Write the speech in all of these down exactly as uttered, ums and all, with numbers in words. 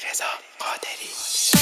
علیرضا قادری.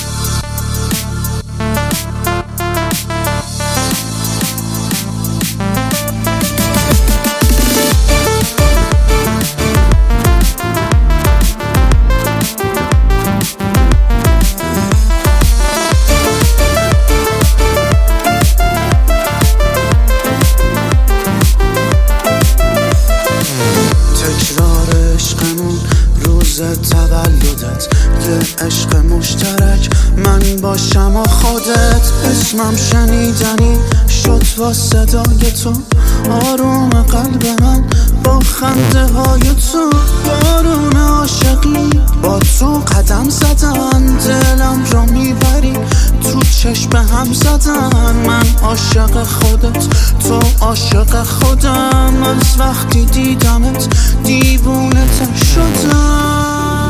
تولدت یه عشق مشترک من باشم و خودت، اسمم شنیدنی شد با صدای تو، آروم قلب من با خنده های تو، بارون عاشقی با تو قدم زدن، دلم رو میبری تو چشم هم زدن، من عاشق خودت تو عاشق خودم، از وقتی دیدمت دیوونت شدم،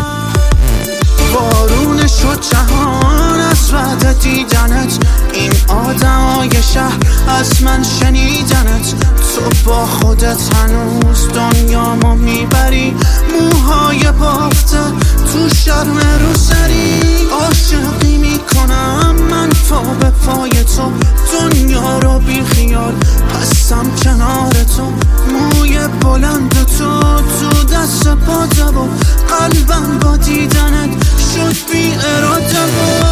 بارون شد جهان از بعد دیدنت، این آدمای شهر از من شنیدنت، تو با خودت هنوز دنیامو میبری، موهای بافته تو شرم رو سری، عاشقی میکنم من پا به پای تو، دنیا رو بی خیال هستم کنار تو، موی بلند تو تو دست پاته و قلبم با دیدنت شد بی اراده و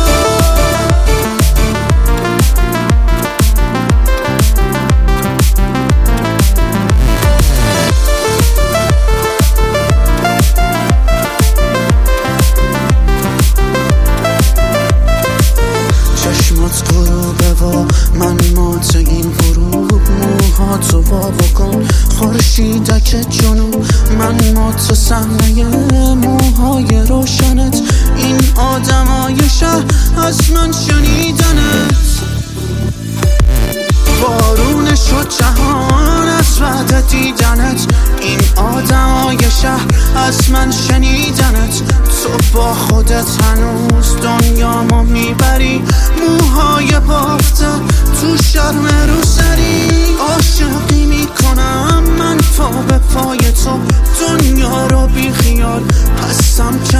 چشمات غروبه و من مات این غروب، موهاتو واوا کن خورشیدک جنوب، من مات صحنه موهای روشنت، این آدمای شهر از من شنیدنت، بارون شد جهان از بعد دیدنت، این آدمای شهر از من شنیدنت، تو با خودت هنوز دنیامو میبری، موهای بافته تو شرم رو سری، عاشقی میکنم من پا به پای تو، دنیا رو بی خیال هستم